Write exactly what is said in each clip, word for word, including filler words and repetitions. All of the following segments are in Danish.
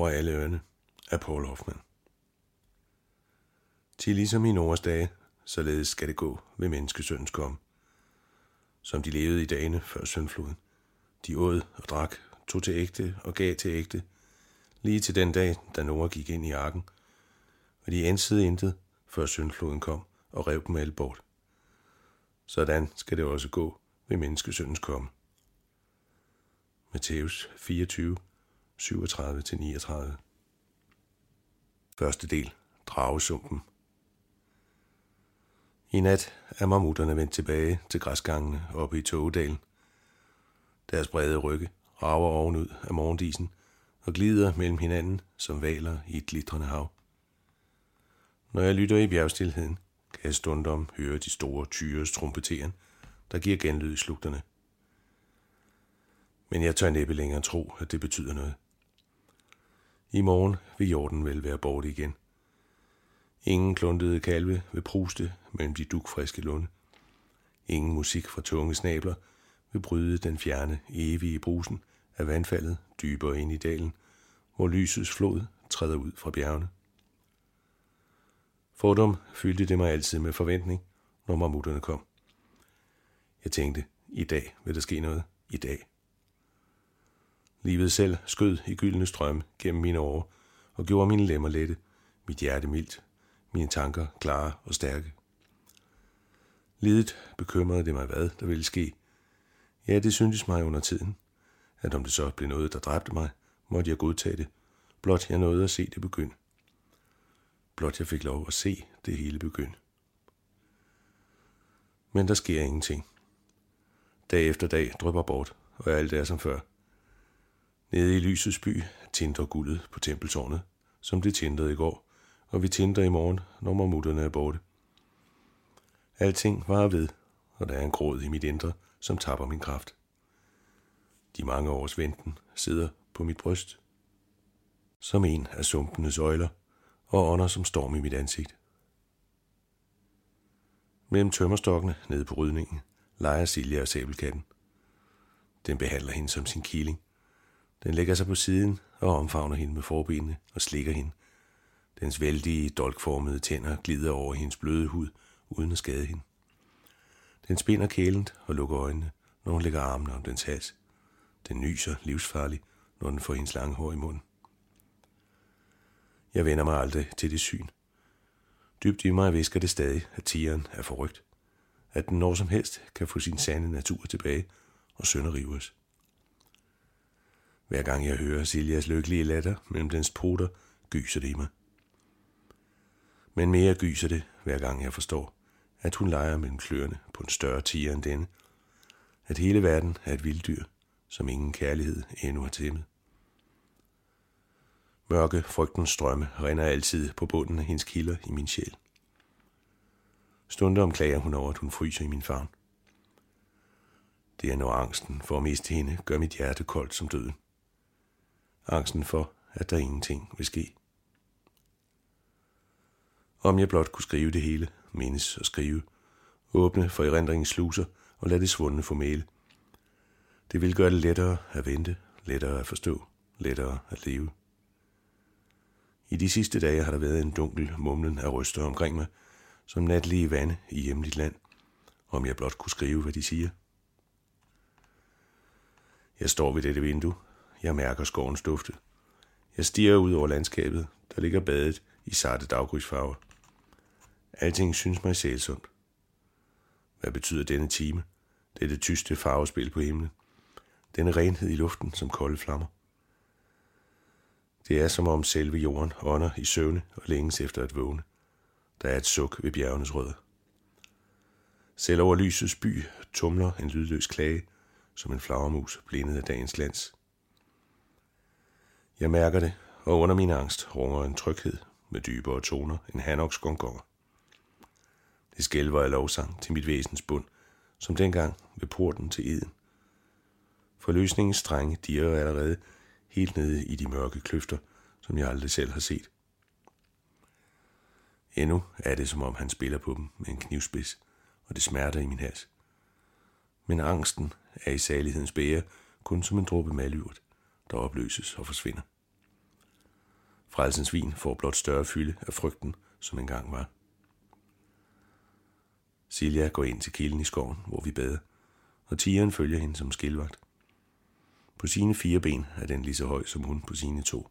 over alle ørne af Paul Hoffmann. Til ligesom i Noahs dage, således skal det gå ved menneskesøndens komme. Som de levede i dagene før syndfloden. De åd og drak, tog til ægte og gav til ægte, lige til den dag, da Noah gik ind i arken, og de ænsede intet, før syndfloden kom og rev dem alle bort. Sådan skal det også gå ved menneskesøndens komme. Matthæus fireogtyve, syvogtredive til niogtredive. Første del. Dragesumpen. I nat er mammutterne vendt tilbage til græsgangene oppe i Tågedalen. Deres brede rygge rager ovenud af morgendisen og glider mellem hinanden som hvaler i et glitrende hav. Når jeg lytter i bjergstilheden, kan jeg stundom høre de store tyres trompeteren, der giver genlyd i slugterne. Men jeg tør næppe længere tro, at det betyder noget. I morgen vil jorden vel være borte igen. Ingen kluntede kalve vil pruste mellem de dugfriske lunde. Ingen musik fra tunge snabler vil bryde den fjerne, evige brusen af vandfaldet dybere ind i dalen, hvor lysets flod træder ud fra bjergene. Fordom fyldte det mig altid med forventning, når mammutterne kom. Jeg tænkte, i dag vil der ske noget, i dag. Livet selv skød i gyldne strømme gennem mine år og gjorde mine lemmer lette, mit hjerte mildt, mine tanker klare og stærke. Lidet bekymrede det mig, hvad der ville ske. Ja, det syntes mig under tiden, at om det så blev noget, der dræbte mig, måtte jeg godtage det, blot jeg nåede at se det begynde. Blot jeg fik lov at se det hele begynde. Men der sker ingenting. Dag efter dag drypper bort, og alt er som før. Nede i lysets by tindrer guldet på tempeltårnet, som det tindrede i går, og vi tindrer i morgen, når mammutterne er borte. Alting varer ved, og der er en gråd i mit indre, som tapper min kraft. De mange års venten sidder på mit bryst, som en af sumpenes øjler, og ånder som storm i mit ansigt. Mellem tømmerstokkene nede på rydningen leger Silja og sabelkatten. Den behandler hende som sin killing. Den lægger sig på siden og omfavner hende med forbenene og slikker hende. Dens vældige, dolkformede tænder glider over hendes bløde hud, uden at skade hende. Den spinder kælent og lukker øjnene, når hun lægger armene om dens hals. Den nyser livsfarligt, når den får hendes lange hår i munden. Jeg vender mig aldrig til det syn. Dybt i mig visker det stadig, at tigeren er forrygt. At den når som helst kan få sin sande natur tilbage og sønderrives. Hver gang jeg hører Siljas lykkelige latter mellem dens poter, gyser det i mig. Men mere gyser det, hver gang jeg forstår, at hun leger mellem kløerne på en større tiger end denne. At hele verden er et vilddyr, som ingen kærlighed endnu har tæmmet. Mørke, frygtens strømme rinder altid på bunden af hendes kilder i min sjæl. Stundom klager hun over, at hun fryser i min favn. Det er når angsten for at miste hende gør mit hjerte koldt som døden. Angsten for, at der ingenting vil ske. Om jeg blot kunne skrive det hele, mindes og skrive, åbne for erindringens sluser og lade det svundne få mæle. Det vil gøre det lettere at vente, lettere at forstå, lettere at leve. I de sidste dage har der været en dunkel mumlen af røster omkring mig, som natlige vande i hjemligt land, om jeg blot kunne skrive, hvad de siger. Jeg står ved dette vindue. Jeg mærker skovens dufte. Jeg stirrer ud over landskabet, der ligger badet i sarte daggrydsfarver. Alting synes mig sælsomt. Hvad betyder denne time? Dette tyste farvespil på himlen? Denne renhed i luften som kolde flammer? Det er som om selve jorden ånder i søvne og længes efter at vågne. Der er et suk ved bjergenes rødder. Selv over lysets by tumler en lydløs klage, som en flagermus blindet af dagens glans. Jeg mærker det, og under min angst runger en tryghed med dybere toner end Hanoks gongonger. Det skælver af lovsang til mit væsens bund, som dengang ved porten til eden. Forløsningens strenge dirrer allerede helt nede i de mørke kløfter, som jeg aldrig selv har set. Endnu er det, som om han spiller på dem med en knivspids, og det smerter i min hals. Men angsten er i salighedens bæger kun som en dråbe malurt, der opløses og forsvinder. Frelsens vin får blot større fylde af frygten, som engang var. Silja går ind til kilden i skoven, hvor vi bader, og tigeren følger hende som skilvagt. På sine fire ben er den lige så høj som hun på sine to.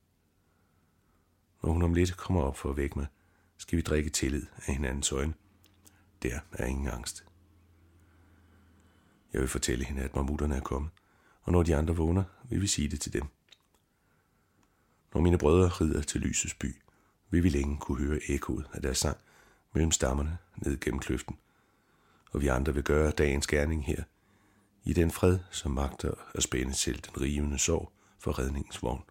Når hun om lidt kommer op for at vække mig, skal vi drikke tillid af hinandens øjne. Der er ingen angst. Jeg vil fortælle hende, at mammutterne er kommet, og når de andre vågner, vil vi sige det til dem. Når mine brødre rider til lysets by, vil vi længe kunne høre ekkoet af deres sang mellem stammerne ned gennem kløften, og vi andre vil gøre dagens gerning her, i den fred, som magter at spænde selv den rivende sorg for redningens vogn.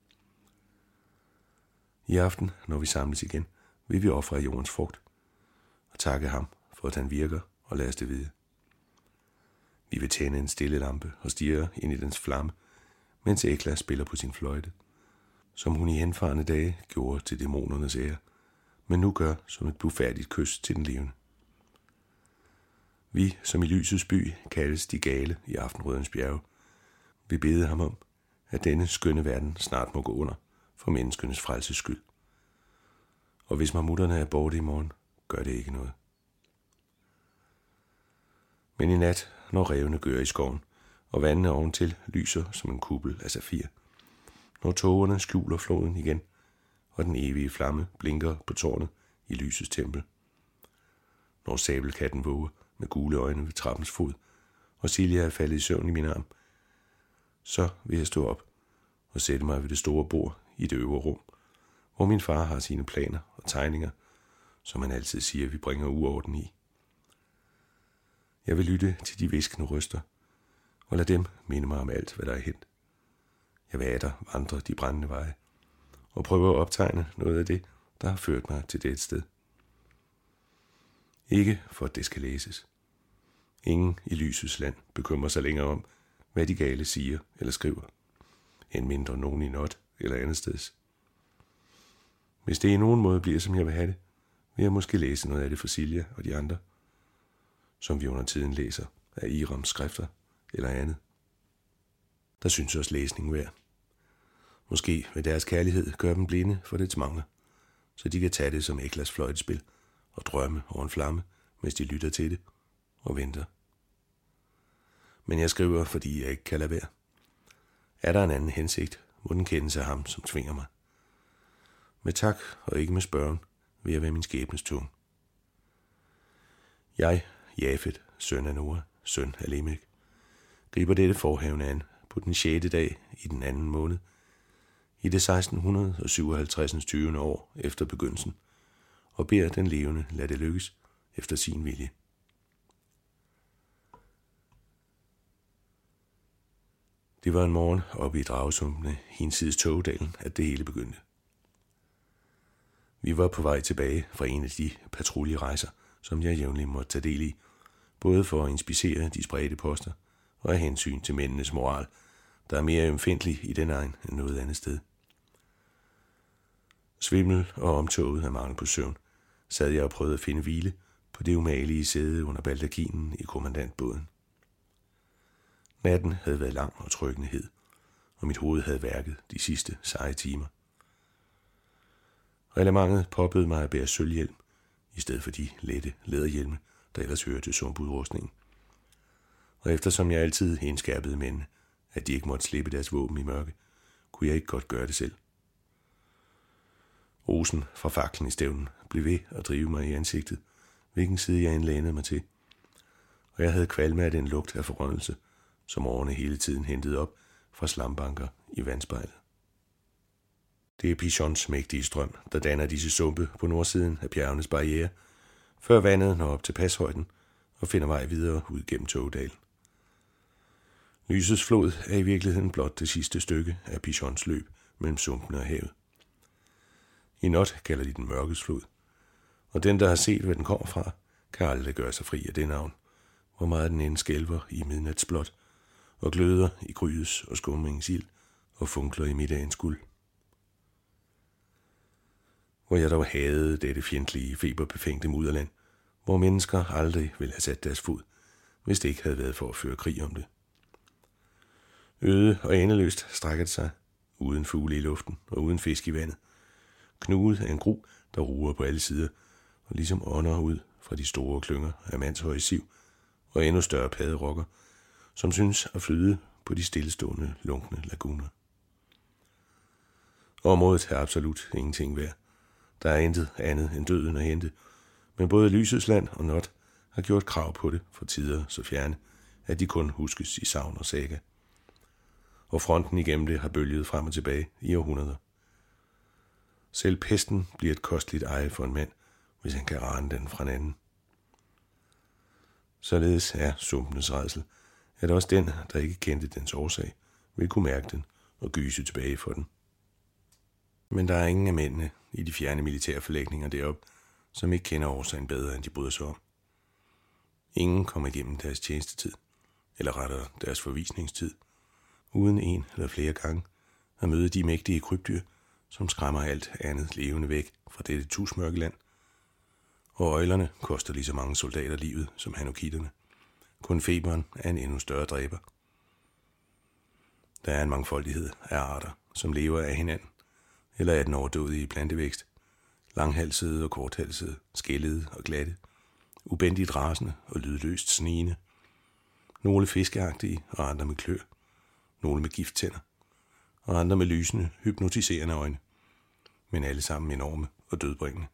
I aften, når vi samles igen, vil vi ofre jordens frugt og takke ham for, at han virker og lade os det vide. Vi vil tænde en stille lampe og stirre ind i dens flamme, mens Ekla spiller på sin fløjte, som hun i henfarne dage gjorde til dæmonernes ære, men nu gør som et blufærdigt kys til den levende. Vi, som i lysets by kaldes de gale i aftenrødens bjerge, vil bede ham om, at denne skønne verden snart må gå under for menneskenes frelses skyld. Og hvis mammutterne er borte i morgen, gør det ikke noget. Men i nat, når rævene gør i skoven, og vandene oventil lyser som en kuppel af safir, når tågerne skjuler floden igen, og den evige flamme blinker på tårnet i lysets tempel, når sabelkatten våger med gule øjne ved trappens fod, og Silja er faldet i søvn i min arm, så vil jeg stå op og sætte mig ved det store bord i det øvre rum, hvor min far har sine planer og tegninger, som han altid siger, vi bringer uorden i. Jeg vil lytte til de hviskende røster, og lad dem minde mig om alt, hvad der er hent. Jeg vil atter vandre de brændende veje, og prøve at optegne noget af det, der har ført mig til det sted. Ikke for at det skal læses. Ingen i lysets land bekymrer sig længere om, hvad de gale siger eller skriver, end mindre nogen i not eller andet steds. Hvis det i nogen måde bliver, som jeg vil have det, vil jeg måske læse noget af det for Silja og de andre, som vi under tiden læser af Irams skrifter eller andet. Der synes os læsning værd. Måske vil deres kærlighed gøre dem blinde for dets mangler, så de kan tage det som Eklas fløjtespil og drømme over en flamme, mens de lytter til det og venter. Men jeg skriver, fordi jeg ikke kan lade være. Er der en anden hensigt, må den kendes af ham, som tvinger mig. Med tak og ikke med spørgen, vil jeg være min skæbnes tunge. Jeg, Jafet, søn af Noah, søn af Lemek, griber dette forhavne an på den sjette dag i den anden måned, i det seksten syvoghalvtreds. tyvende år efter begyndelsen, og beder den levende lade det lykkes efter sin vilje. Det var en morgen oppe i Dragesumpene, hinsides Tågedalen, at det hele begyndte. Vi var på vej tilbage fra en af de patruljerejser, som jeg jævnligt måtte tage del i, både for at inspicere de spredte poster og af hensyn til mændenes moral, der er mere ømfindtlig i den egen end noget andet sted. Svimmel og omtoget af mangel på søvn, sad jeg og prøvede at finde hvile på det umagelige sæde under baldakinen i kommandantbåden. Natten havde været lang og trykkende hed, og mit hoved havde værket de sidste seje timer. Reglementet påbød mig at bære sølvhjelm, i stedet for de lette læderhjelme, der ellers hører til sumpudrustningen. Og eftersom jeg altid indskærpede mændene, at de ikke måtte slippe deres våben i mørke, kunne jeg ikke godt gøre det selv. Rosen fra faklen i stævnen blev ved at drive mig i ansigtet, hvilken side jeg indlænede mig til, og jeg havde kvalme af den lugt af forrådnelse, som årene hele tiden hentede op fra slambanker i vandspejlet. Det er Pichons mægtige strøm, der danner disse sumpe på nordsiden af bjergenes barriere, før vandet når op til pashøjden og finder vej videre ud gennem Tågedalen. Lysets flod er i virkeligheden blot det sidste stykke af Pichons løb mellem sumpene og havet. I not kalder de den mørkets flod, og den, der har set, hvad den kommer fra, kan aldrig gøre sig fri af det navn, hvor meget den end skælver i midnatsblåt og gløder i grydets og skumringens ild og funkler i middagens guld. Hvor jeg dog hadede dette fjendtlige, feberbefængte mudderland, hvor mennesker aldrig ville have sat deres fod, hvis det ikke havde været for at føre krig om det. Øde og endeløst strækker det sig, uden fugle i luften og uden fisk i vandet, knuget af en gru, der ruer på alle sider, og ligesom ånder ud fra de store klynger af mandshøje siv og endnu større padderokker, som synes at flyde på de stillestående, lunkne laguner. Området er absolut ingenting værd. Der er intet andet end døden at hente, men både Lysets Land og Not har gjort krav på det for tider så fjerne, at de kun huskes i sagn og saga. Og fronten igennem det har bølget frem og tilbage i århundreder. Selv pesten bliver et kostligt eje for en mand, hvis han kan rane den fra en anden. Således er sumpenes rædsel, at også den, der ikke kendte dens årsag, vil kunne mærke den og gyse tilbage for den. Men der er ingen af mændene i de fjerne militære forlægninger deroppe, som ikke kender årsagen bedre, end de bryder sig om. Ingen kommer igennem deres tjenestetid, eller rettere deres forvisningstid, uden en eller flere gange at møde de mægtige krybdyr, som skræmmer alt andet levende væk fra dette tusmørke land. Og øjlerne koster lige så mange soldater livet som hanokitterne. Kun feberen er en endnu større dræber. Der er en mangfoldighed af arter, som lever af hinanden, eller af den overdådige plantevækst, langhalsede og korthalsede, skællede og glatte, ubændigt rasende og lydløst snigende, nogle fiskeagtige og andre med klør, nogle med gifttænder, og andre med lysende, hypnotiserende øjne, men alle sammen enorme og dødbringende.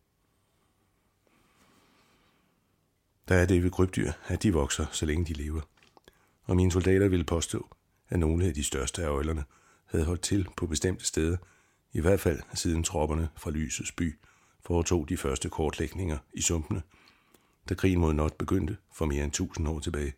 Der er det ved krybdyr, at de vokser, så længe de lever, og mine soldater ville påstå, at nogle af de største af øjlerne havde holdt til på bestemte steder, i hvert fald siden tropperne fra Lysets by foretog de første kortlægninger i sumpene, da krigen mod Not begyndte for mere end tusind år tilbage.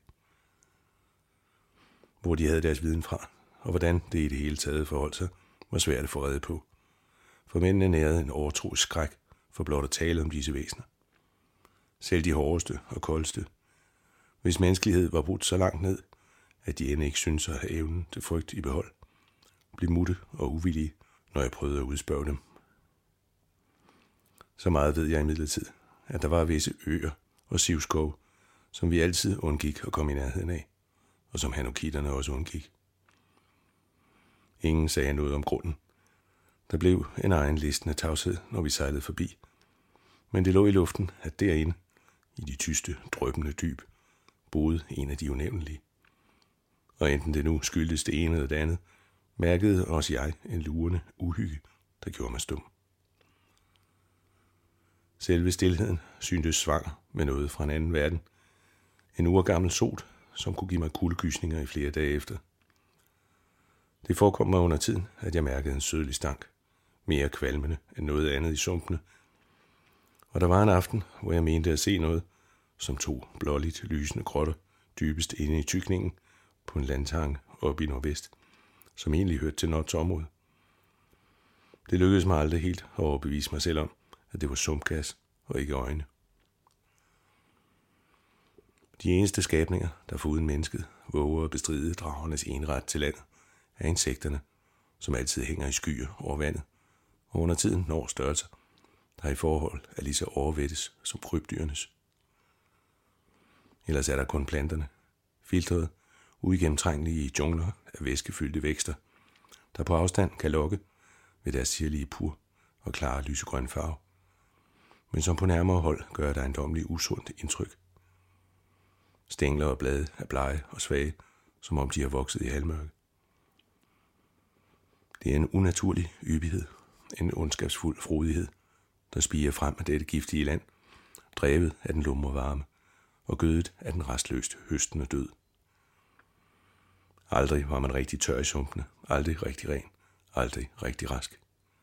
Hvor de havde deres viden fra, og hvordan det i det hele taget forholdt sig, var svært at få rede på, for mændene nærede en overtroisk skræk for blot at tale om disse væsener. Selv de hårdeste og koldeste, hvis menneskelighed var brudt så langt ned, at de end ikke syntes at have evnen til frygt i behold, blev mutte og uvillige, når jeg prøvede at udspørge dem. Så meget ved jeg imidlertid, at der var visse øer og sivskov, som vi altid undgik at komme i nærheden af, og som hanokitterne også undgik. Ingen sagde noget om grunden. Der blev en egen listende tavshed, når vi sejlede forbi, men det lå i luften, at derinde, i de tyste, drøbende dyb, boede en af de unævnlige. Og enten det nu skyldtes det ene eller det andet, mærkede også jeg en lurende uhygge, der gjorde mig stum. Selve stilheden syntes svanger med noget fra en anden verden. En urgammel sot, som kunne give mig kuldegysninger i flere dage efter. Det forekom mig under tiden, at jeg mærkede en sødlig stank, mere kvalmende end noget andet i sumpene. Og der var en aften, hvor jeg mente at se noget, som to blåligt lysende grotter dybest inde i tykningen på en landtange oppe i nordvest, som egentlig hørte til Nots område. Det lykkedes mig aldrig helt at overbevise mig selv om, at det var sumpgas og ikke øjne. De eneste skabninger, der foruden mennesket våger at bestride dragernes enret til landet, er insekterne, som altid hænger i skyer over vandet, og under tiden når størrelser, der i forhold er lige så overvættes som krybdyrenes. Ellers er der kun planterne, filtrede, uigennemtrængelige jungler af væskefyldte vækster, der på afstand kan lokke ved deres sirlige pur og klare lysegrøn farve, men som på nærmere hold gør der ejendommeligt usundt indtryk. Stængler og blade er blege og svage, som om de har vokset i halvmørke. Det er en unaturlig yppighed, en ondskabsfuld frodighed, der spiger frem af dette giftige land, drevet af den lumre varme og gødet af den restløst høstende død. Aldrig var man rigtig tør i sumpene, aldrig rigtig ren, aldrig rigtig rask.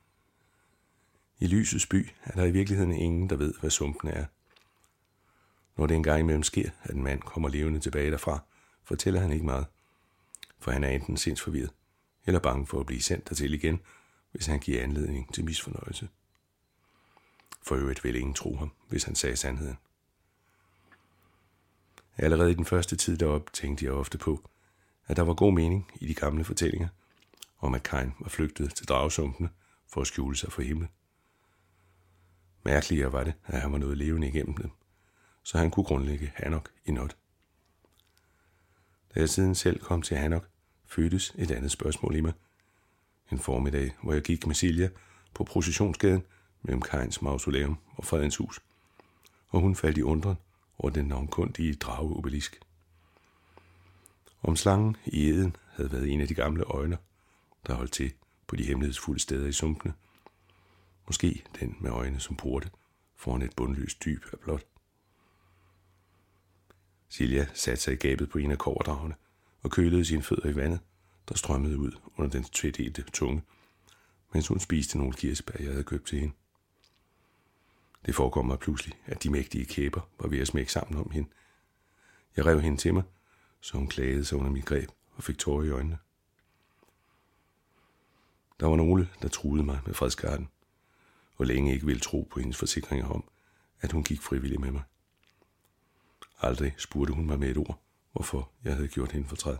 I Lysets by er der i virkeligheden ingen, der ved, hvad sumpene er. Når det engang imellem sker, at en mand kommer levende tilbage derfra, fortæller han ikke meget, for han er enten sindsforvirret eller bange for at blive sendt dertil igen, hvis han giver anledning til misfornøjelse. For øvrigt vil ingen tro ham, hvis han sagde sandheden. Allerede i den første tid deroppe tænkte jeg ofte på, at der var god mening i de gamle fortællinger om, at Kain var flygtet til dragesumpene for at skjule sig for himlen. Mærkeligere var det, at han var noget levende igennem dem, så han kunne grundlægge Hanok i Not. Da jeg siden selv kom til Hanok, fødtes et andet spørgsmål i mig. En formiddag, hvor jeg gik med Silja på Processionsgaden mellem Kains mausoleum og Fredens hus, og hun faldt i undren over den navnkundige drageobelisk. Om slangen i eden havde været en af de gamle øjner, der holdt til på de hemmelighedsfulde steder i sumpene. Måske den med øjne som porte foran et bundløst dyb af blåt. Silja satte sig i gabet på en af kobberdragene og kølede sine fødder i vandet, der strømmede ud under den tvedelte tunge, mens hun spiste nogle kirsebær, jeg havde købt til hende. Det forekom mig pludselig, at de mægtige kæber var ved at smække sammen om hende. Jeg rev hende til mig, så hun klagede sig under mit greb og fik tårer i øjnene. Der var nogle, der truede mig med fredsgarden, og længe ikke ville tro på hendes forsikringer om, at hun gik frivilligt med mig. Aldrig spurgte hun mig med et ord, hvorfor jeg havde gjort hende fortræd.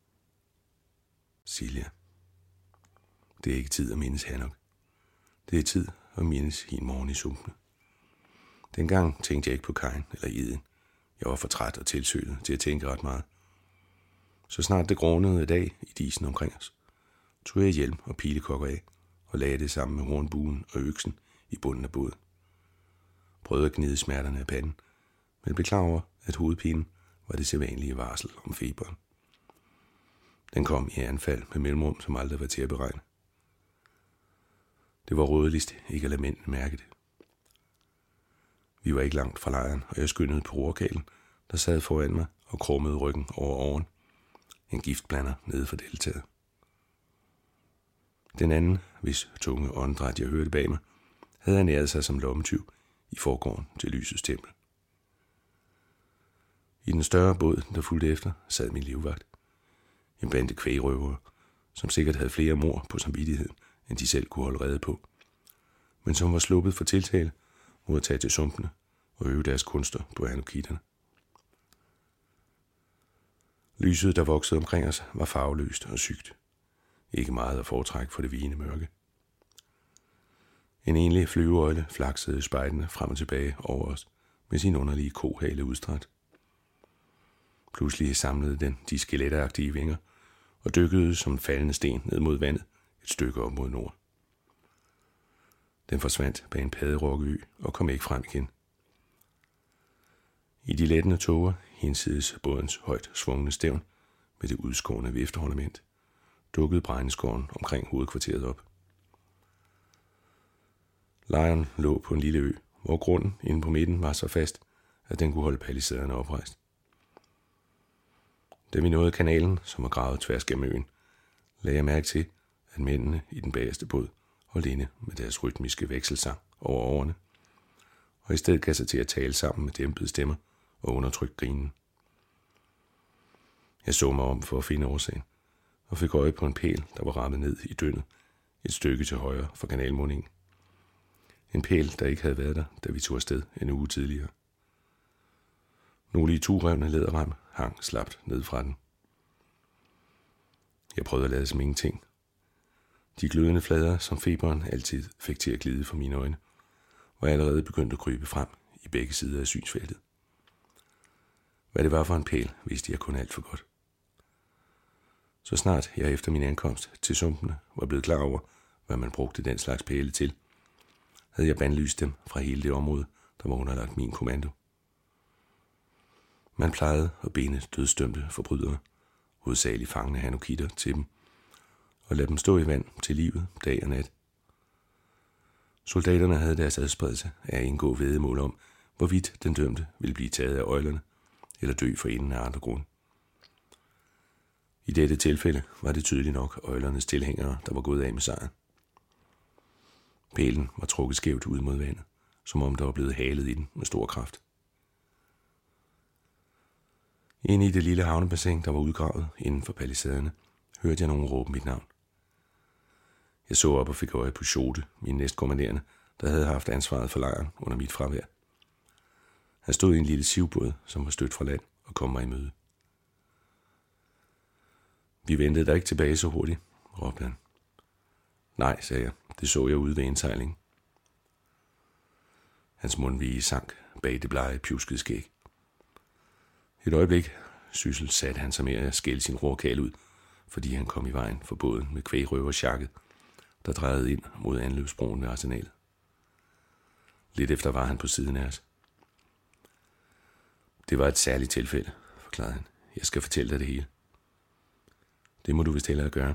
Silja. Det er ikke tid at mindes Hanok. Det er tid at mindes hende morgen i sumpene. Dengang tænkte jeg ikke på Kain eller Eden. Jeg var for træt og tilsølet til at tænke ret meget. Så snart det grånede dag i disen omkring os, tog jeg hjelm og pilekokker af og lagde det sammen med hornbuen og øksen i bunden af båden. Prøvede at gnide smerterne af panden, men blev klar over, at hovedpinen var det sædvanlige varsel om feberen. Den kom i anfald med mellemrum, som aldrig var til at beregne. Det var rådeligst ikke at lade mændene mærke det. Vi var ikke langt fra lejren, og jeg skyndede på rorkalen, der sad foran mig og krummede ryggen over åren. En giftblander nede for deltaget. Den anden, hvis tunge åndedræt jeg hørte bag mig, havde ernæret sig som lommetyv i forgården til lysets tempel. I den større båd, der fulgte efter, sad min livvagt. En bande kvægrøvere, som sikkert havde flere mord på samvittigheden, end de selv kunne holde rede på, men som var sluppet for tiltale mod at tage til sumpene og øve deres kunster på hanokitterne. Lyset, der voksede omkring os, var farveløst og sygt. Ikke meget at foretrække for det vigende mørke. En enlig flyveøjle flaksede spejdende frem og tilbage over os med sin underlige kohale udstræt. Pludselig samlede den de skeletteragtige vinger og dykkede som en faldende sten ned mod vandet et stykke op mod nord. Den forsvandt bag en padderokkeø og kom ikke frem igen. I de lettende tåger hinsides bådens højt svungne stævn med det udskårne vifteornament dukkede bregneskoven omkring hovedkvarteret op. Lejren lå på en lille ø, hvor grunden inde på midten var så fast, at den kunne holde palisaderne oprejst. Da vi nåede kanalen, som var gravet tværs gennem øen, lagde jeg mærke til, at mændene i den bagerste båd holdt inde med deres rytmiske vekselsang over årene, og i stedet gav sig til at tale sammen med dæmpede stemmer og undertrykt grinen. Jeg så mig om for at finde årsagen, og fik øje på en pæl, der var rammet ned i dyndet, et stykke til højre for kanalmundingen. En pæl, der ikke havde været der, da vi tog afsted en uge tidligere. Nogle i turevne læderrem hang slapt ned fra den. Jeg prøvede at lade som ingenting. De glødende flader, som feberen altid fik til at glide for mine øjne, var allerede begyndt at krybe frem i begge sider af synsfeltet. Hvad det var for en pæl, vidste jeg kun alt for godt. Så snart jeg efter min ankomst til sumpene var blevet klar over, hvad man brugte den slags pæle til, havde jeg bandlyst dem fra hele det område, der var underlagt min kommando. Man plejede at binde dødsdømte forbrydere, hovedsageligt fangende hanokitter, til dem, og lade dem stå i vand til livet dag og nat. Soldaterne havde deres adspredelse af at indgå væddemål om, hvorvidt den dømte ville blive taget af øjlerne, eller dø for enden af andre grunde. I dette tilfælde var det tydeligt nok øjlernes tilhængere, der var gået af med sejren. Pælen var trukket skævt ud mod vandet, som om der var blevet halet i den med stor kraft. Inde i det lille havnebassin, der var udgravet inden for palisaderne, hørte jeg nogen råbe mit navn. Jeg så op og fik øje på Schote, min næstkommanderende, der havde haft ansvaret for lejren under mit fravær. Han stod i en lille sivbåd, som var stødt fra land, og kom mig i møde. Vi ventede der ikke tilbage så hurtigt, råbte han. Nej, sagde jeg, det så jeg ude ved indsejlingen. Hans mundvige sank bag det blege, pjuskede skæg. Et øjeblik syssel satte han sig med at skælde sin rorkale ud, fordi han kom i vejen for båden med kvægrøversjakket, der drejede ind mod anløbsbroen ved arsenalet. Lidt efter var han på siden af os. Det var et særligt tilfælde, forklarede han. Jeg skal fortælle dig det hele. Det må du vist hellere gøre.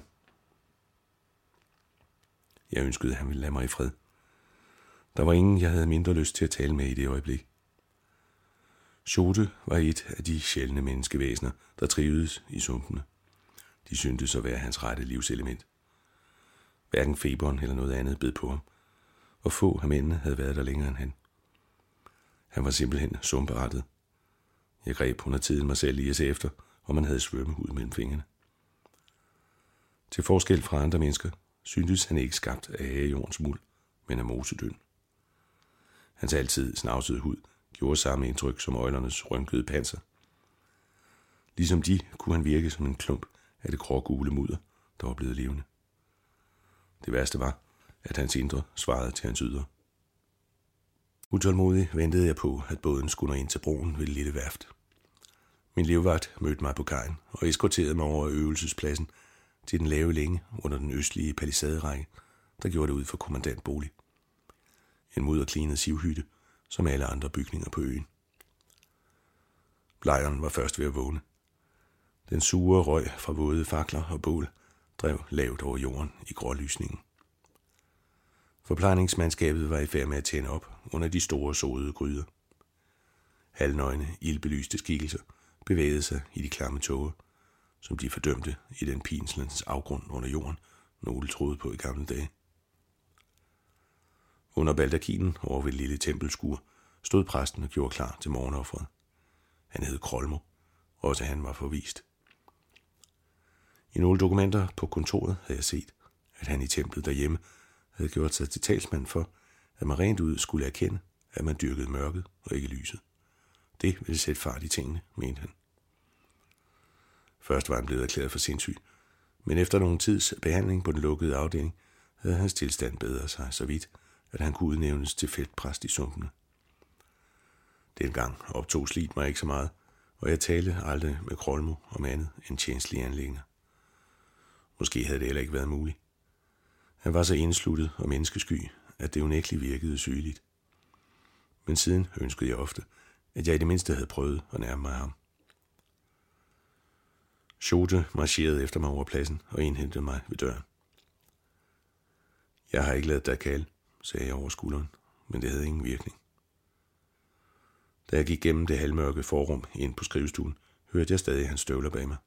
Jeg ønskede, at han ville lade mig i fred. Der var ingen, jeg havde mindre lyst til at tale med i det øjeblik. Schote var et af de sjældne menneskevæsener, der trivedes i sumpene. De syntes at være hans rette livselement. Hverken feberen eller noget andet bed på ham, og få af mændene havde været der længere end han. Han var simpelthen sumpeartet. Jeg greb under tiden mig selv i at se efter, om man havde svømmehud mellem fingrene. Til forskel fra andre mennesker, syntes han ikke skabt af jordens muld, men af mosedøn. Hans altid snavsede hud gjorde samme indtryk som øjlernes rynkede panser. Ligesom de kunne han virke som en klump af det grågule mudder, der var blevet levende. Det værste var, at hans indre svarede til hans ydre. Utålmodig ventede jeg på, at båden skulle nå ind til broen ved det lille værft. Min livvagt mødte mig på kajen og eskorterede mig over øvelsespladsen til den lave længe under den østlige palisaderække, der gjorde det ud for kommandantbolig. En mudderklinet sivhytte, som alle andre bygninger på øen. Lejren var først ved at vågne. Den sure røg fra våde fakler og bål drev lavt over jorden i grålysningen. Forplejningsmandskabet var i færd med at tænde op under de store sodede gryder. Halvnøgne, ildbelyste skikkelser bevægede sig i de klamme tåger, som de fordømte i den pinslens afgrund under jorden, nogle troede på i gamle dage. Under baldakinen over ved et lille tempelskur stod præsten og gjorde klar til morgenofferet. Han hed Krolmo, også han var forvist. I nogle dokumenter på kontoret havde jeg set, at han i templet derhjemme havde gjort sig til talsmand for, at man rent ud skulle erkende, at man dyrkede mørket og ikke lyset. Det ville sætte fart i tingene, mente han. Først var han blevet erklæret for sindssyg, men efter nogen tids behandling på den lukkede afdeling, havde hans tilstand bedret sig så vidt, at han kunne udnævnes til feltpræst i sumpene. Dengang optog slidt mig ikke så meget, og jeg talte aldrig med Krolmo om andet end tjenstlige anliggender. Måske havde det heller ikke været muligt. Han var så indsluttet og menneskesky, at det unægteligt virkede sygeligt. Men siden ønskede jeg ofte, at jeg i det mindste havde prøvet at nærme mig ham. Schote marcherede efter mig over pladsen og indhentede mig ved døren. Jeg har ikke ladet dig kalde, sagde jeg over skulderen, men det havde ingen virkning. Da jeg gik gennem det halvmørke forrum ind på skrivestuen, hørte jeg stadig hans støvler bag mig.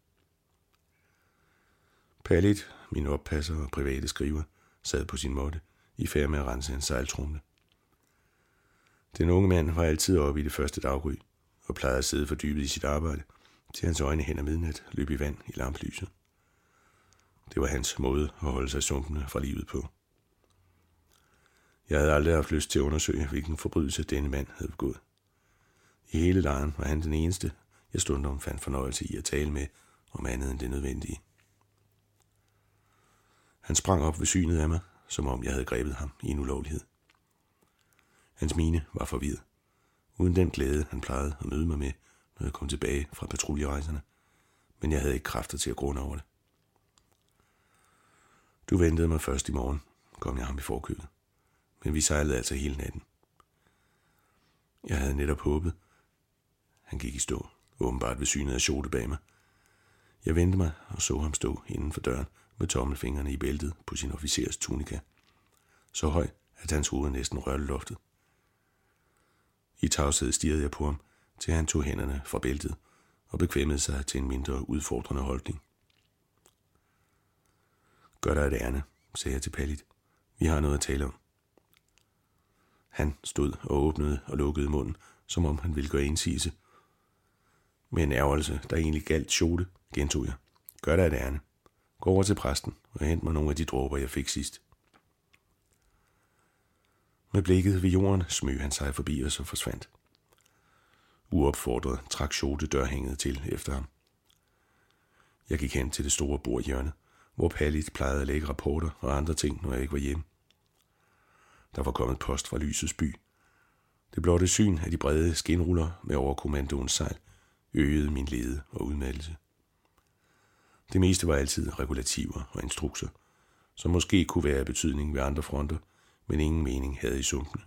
Pallit, min oppasser og private skriver, sad på sin måtte, i færd med at rense en sejltrumle. Den unge mand var altid oppe i det første daggry, og plejede at sidde fordybet i sit arbejde, til hans øjne hen ad midnat løb i vand i lampelyset. Det var hans måde at holde sig sumpende fra livet på. Jeg havde aldrig haft lyst til at undersøge, hvilken forbrydelse denne mand havde begået. I hele lejren var han den eneste, jeg stundom fandt fornøjelse i at tale med om andet end det nødvendige. Han sprang op ved synet af mig, som om jeg havde grebet ham i en ulovlighed. Hans mine var forvirret, uden den glæde, han plejede at møde mig med, når jeg kom tilbage fra patruljerejserne, men jeg havde ikke kræfter til at grunde over det. Du ventede mig først i morgen, kom jeg ham i forkøbet, men vi sejlede altså hele natten. Jeg havde netop håbet. Han gik i stå, åbenbart ved synet af Schote bag mig. Jeg vendte mig og så ham stå inden for døren med tommelfingrene i bæltet på sin officers tunika, så høj, at hans hoved næsten rørte loftet. I tavshed stirrede jeg på ham, til han tog hænderne fra bæltet og bekvemmede sig til en mindre udfordrende holdning. Gør dig et ærne, sagde jeg til Pallit. Vi har noget at tale om. Han stod og åbnede og lukkede munden, som om han ville gøre indsigelse. Med en ærgelse, der egentlig galt Schote, gentog jeg. Gør dig et ærne. Gå over til præsten og hent mig nogle af de dråber, jeg fik sidst. Med blikket ved jorden smøg han sig forbi os og forsvandt. Uopfordret trak Schote dørhænget til efter ham. Jeg gik hen til det store bordhjørne, hvor Pallit plejede at lægge rapporter og andre ting, når jeg ikke var hjemme. Der var kommet post fra lysets by. Det blotte syn af de brede skinruller med overkommandoens sejl øgede min lede og udmattelse. Det meste var altid regulativer og instrukser, som måske kunne være af betydning ved andre fronter, men ingen mening havde i sumpene.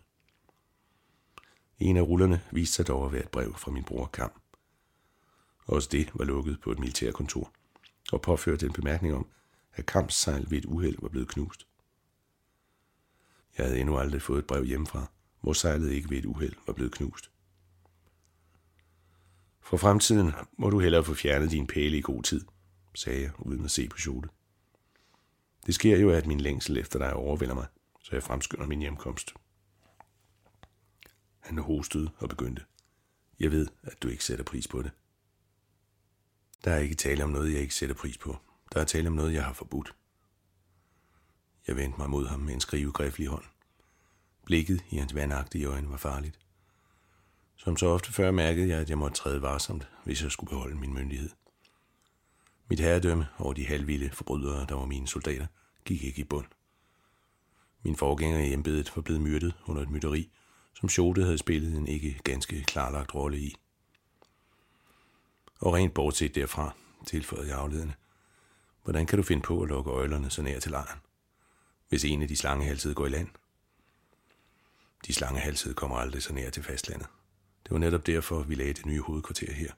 En af rullerne viste sig dog at være et brev fra min bror Kam. Også det var lukket på et militærkontor, og påførte en bemærkning om, at Kams sejl ved et uheld var blevet knust. Jeg havde endnu aldrig fået et brev hjemmefra, hvor sejlet ikke ved et uheld var blevet knust. For fremtiden må du hellere få fjernet din pæle i god tid, sagde jeg, uden at se på Sjode. Det sker jo, at min længsel efter dig overvælder mig, så jeg fremskynder min hjemkomst. Han hostede og begyndte. Jeg ved, at du ikke sætter pris på det. Der er ikke tale om noget, jeg ikke sætter pris på. Der er tale om noget, jeg har forbudt. Jeg vendte mig mod ham med en skrivegriflig hånd. Blikket i hans vandagtige øjne var farligt. Som så ofte før mærkede jeg, at jeg måtte træde varsomt, hvis jeg skulle beholde min myndighed. Mit herredømme over de halvvilde forbrydere, der var mine soldater, gik ikke i bund. Min forgænger i embedet var blevet myrdet under et mytteri, som Sjode havde spillet en ikke ganske klarlagt rolle i. Og rent bortset derfra, tilføjede jeg afledende. Hvordan kan du finde på at lukke øjlerne så nær til lejren, hvis en af de slangehalsede går i land? De slangehalsede kommer aldrig så nær til fastlandet. Det var netop derfor, vi lagde det nye hovedkvarter her.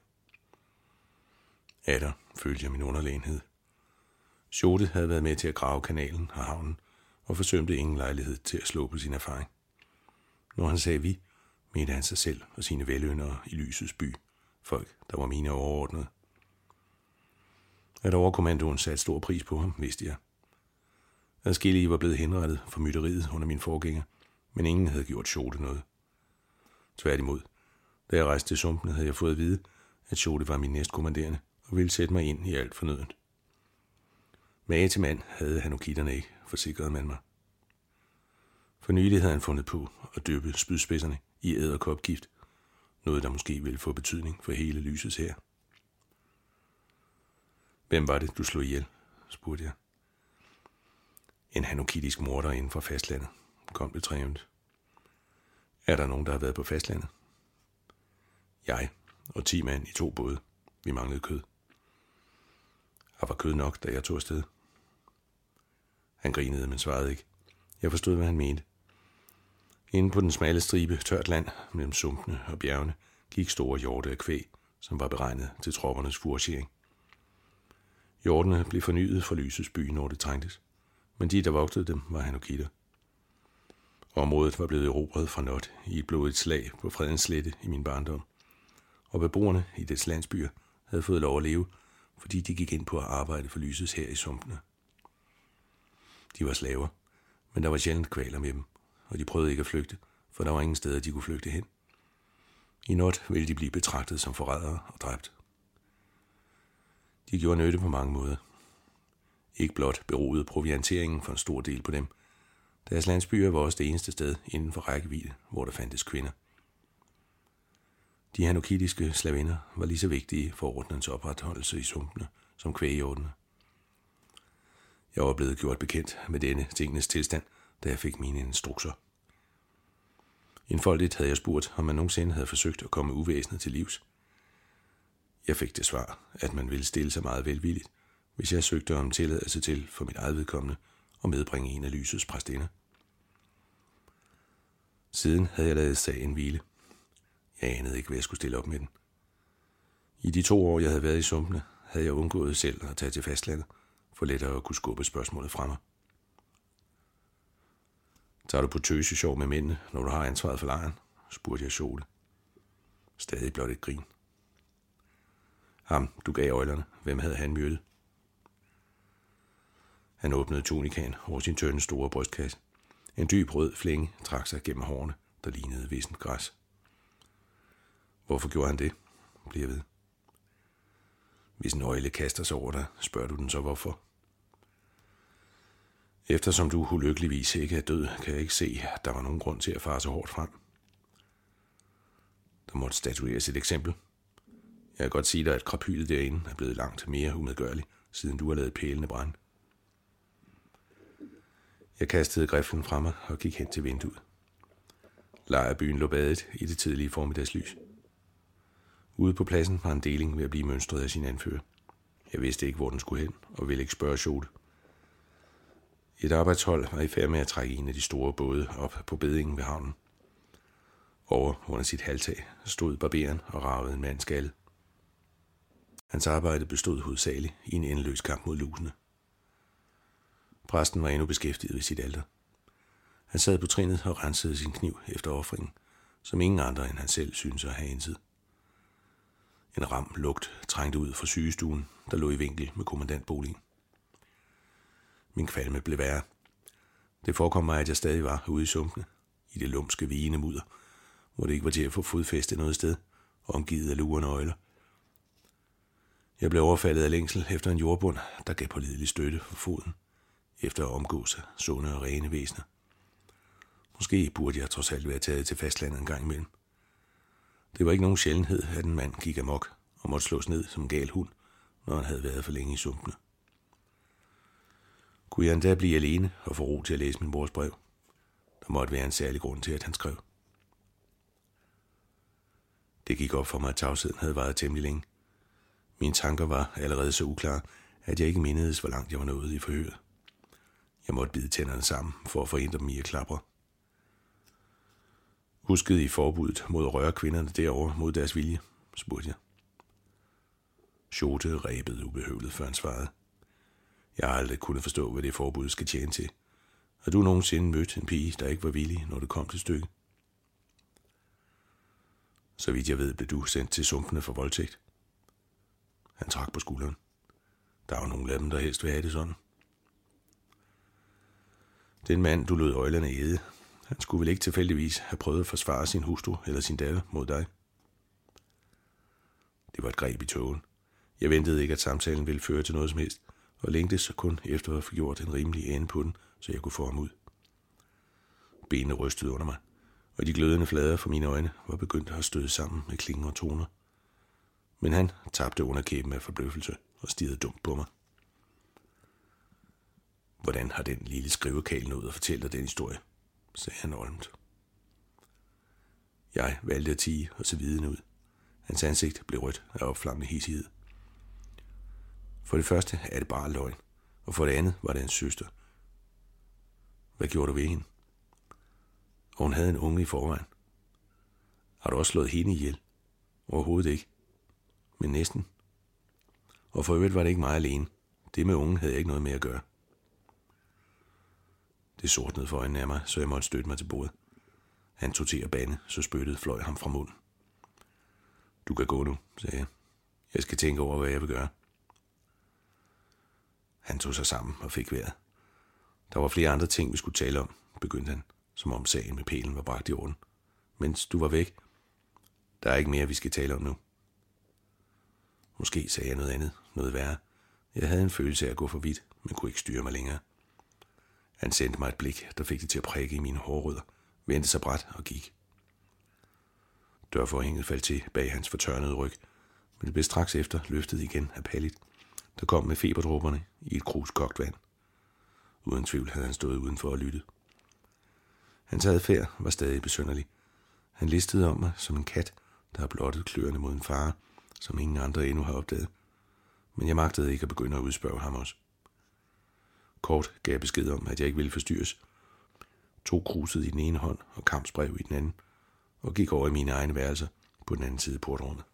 Atter følte jeg min underlegenhed. Sjode havde været med til at grave kanalen og havnen, og forsømte ingen lejlighed til at slå på sin erfaring. Når han sagde vi, mente han sig selv og sine velyndere i lysets by, folk, der var mine overordnede. At overkommandoen satte stor pris på ham, vidste jeg. Adskillige var blevet henrettet for mytteriet under min forgænger, men ingen havde gjort Sjode noget. Tværtimod, da jeg rejste til sumpene, havde jeg fået at vide, at Sjode var min næstkommanderende og ville sætte mig ind i alt fornødent. Mage til mand havde hanokitterne ikke, forsikrede man mig. For nylig havde han fundet på at døbe spydspidserne i edderkopgift, noget der måske ville få betydning for hele lysets hær. Hvem var det, du slog ihjel? Spurgte jeg. En hanokitisk morder inden for fastlandet, kom betrævent. Er der nogen, der har været på fastlandet? Jeg og ti mand i to både. Vi manglede kød. Der var kød nok, da jeg tog afsted. Han grinede, men svarede ikke. Jeg forstod, hvad han mente. Inde på den smalle stribe tørt land mellem sumpene og bjergene gik store hjorte af kvæg, som var beregnet til troppernes fouragering. Hjortene blev fornyet for lysets by, når det trængtes, men de, der vogtede dem, var hanokitter. Området var blevet erobret fra Not i et blodigt slag på Fredens Slette i min barndom, og beboerne i dets landsbyer havde fået lov at leve, fordi de gik ind på at arbejde for lysets her i sumpene. De var slaver, men der var sjældent kvaler med dem, og de prøvede ikke at flygte, for der var ingen steder, de kunne flygte hen. I Not ville de blive betragtet som forrædere og dræbt. De gjorde nytte på mange måder. Ikke blot beroede provianteringen for en stor del på dem. Deres landsbyer var også det eneste sted inden for rækkevidde, hvor der fandtes kvinder. De hanokitiske slavinder var lige så vigtige for ordnens opretholdelse i sumpene som kvæghjortene. Jeg var blevet gjort bekendt med denne tingenes tilstand, da jeg fik mine instrukser. Enfoldigt havde jeg spurgt, om man nogensinde havde forsøgt at komme uvæsenet til livs. Jeg fik det svar, at man ville stille sig meget velvilligt, hvis jeg søgte om tilladelse til for mit eget vedkommende og medbringe en af lysets præstinder. Siden havde jeg ladet sagen hvile. Jeg anede ikke, hvad jeg skulle stille op med den. I de to år, jeg havde været i sumpene, havde jeg undgået selv at tage til fastlandet, for lettere at kunne skubbe spørgsmålet fra mig. Tager du på tøsesjov med mændene, når du har ansvaret for lejren? Spurgte jeg Sjode. Stadig blot et grin. Ham, du gav øjlerne. Hvem havde han myrdet? Han åbnede tunikaen over sin tynde store brystkasse. En dyb rød flænge trak sig gennem hårene, der lignede vissent græs. Hvorfor gjorde han det? Blev jeg ved. Hvis en øjle kaster sig over dig, spørger du den så hvorfor? Eftersom du ulykkeligvis ikke er død, kan jeg ikke se, at der var nogen grund til at fare så hårdt frem. Der måtte statueres et eksempel. Jeg kan godt sige dig, at krapylet derinde er blevet langt mere umedgørligt, siden du har lavet pælene brænde. Jeg kastede griflen fra mig og gik hen til vinduet. Lejrbyen lå badet i det tidlige formiddagslys. Ude på pladsen var en deling ved at blive mønstret af sin anfører. Jeg vidste ikke, hvor den skulle hen, og ville ikke spørge Sjode. Et arbejdshold var i færd med at trække en af de store både op på bedingen ved havnen. Over under sit halvtag stod barberen og ravede en mand skaldet. Hans arbejde bestod hovedsageligt i en endeløs kamp mod lusene. Præsten var endnu beskæftiget ved sit alter. Han sad på trinet og rensede sin kniv efter ofringen, som ingen andre end han selv syntes at have indsid. En ram lugt trængte ud fra sygestuen, der lå i vinkel med kommandantboligen. Min kvalme blev værre. Det forekom mig, at jeg stadig var ude i sumpene, i det lumske vigende mudder, hvor det ikke var til at få fodfæste noget sted, omgivet af lurer og nøgler. Jeg blev overfaldet af længsel efter en jordbund, der gav pålidelig støtte for foden, efter at omgås af sunde og rene væsener. Måske burde jeg trods alt være taget til fastlandet en gang imellem. Det var ikke nogen sjældenhed, at en mand gik amok og måtte slås ned som en gal hund, når han havde været for længe i sumpene. Kunne jeg endda blive alene og få ro til at læse min mors brev? Der måtte være en særlig grund til, at han skrev. Det gik op for mig, at tavsheden havde varet temmelig længe. Mine tanker var allerede så uklare, at jeg ikke mindedes, hvor langt jeg var nået i forhøret. Jeg måtte bide tænderne sammen for at forhindre dem i at klapre. Huskede I forbuddet mod at røre kvinderne derovre mod deres vilje, spurgte jeg. Schote ræbede ubehøvlet, før han svarede. Jeg har aldrig kunnet forstå, hvad det forbud skal tjene til. Har du nogensinde mødt en pige, der ikke var villig, når det kom til stykket? Så vidt jeg ved, blev du sendt til sumpene for voldtægt. Han trak på skulderen. Der var nogle af dem, der helst ville have det sådan. Den mand, du lod øjlerne æde, han skulle vel ikke tilfældigvis have prøvet at forsvare sin hustru eller sin datter mod dig? Det var et greb i tågen. Jeg ventede ikke, at samtalen ville føre til noget som helst, og længtes kun efter at få gjort en rimelig ende på den, så jeg kunne få ham ud. Benene rystede under mig, og de glødende flader for mine øjne var begyndt at støde sammen med klinger og toner. Men han tabte under kæben af forbløffelse og stirrede dumt på mig. Hvordan har den lille skrivekal nået at fortælle dig den historie? Sagde han olmt. Jeg valgte at tie og se vidende ud. Hans ansigt blev rødt af opflammende hissighed. For det første er det bare løgn, og for det andet var det hans søster. Hvad gjorde du ved hende? Og hun havde en unge i forvejen. Har du også slået hende ihjel? Overhovedet ikke. Men næsten. Og for øvrigt var det ikke mig alene. Det med ungen havde jeg ikke noget med at gøre. Det sortnede for øjnene af mig, så jeg måtte støtte mig til bordet. Han tog til at bande, så spyttet fløj ham fra munden. Du kan gå nu, sagde jeg. Jeg skal tænke over, hvad jeg vil gøre. Han tog sig sammen og fik vejret. Der var flere andre ting, vi skulle tale om, begyndte han, som om sagen med pælen var bragt i orden. Mens du var væk. Der er ikke mere, vi skal tale om nu. Måske sagde jeg noget andet, noget værre. Jeg havde en følelse af at gå for vidt, men kunne ikke styre mig længere. Han sendte mig et blik, der fik det til at prikke i mine hårrødder, vendte sig brat og gik. Dørforhænget faldt til bag hans fortørnede ryg, men det blev straks efter løftet igen af Pallit, der kom med feberdråberne i et krus kogt vand. Uden tvivl havde han stået udenfor og lyttet. Hans adfærd var stadig besynderlig. Han listede om mig som en kat, der har blottet kløerne mod en fare, som ingen andre endnu har opdaget. Men jeg magtede ikke at begynde at udspørge ham også. Kort gav besked om, at jeg ikke ville forstyrres. Tog kruset i den ene hånd og kampsbrev i den anden, og gik over i mine egne værelser på den anden side af portrummet.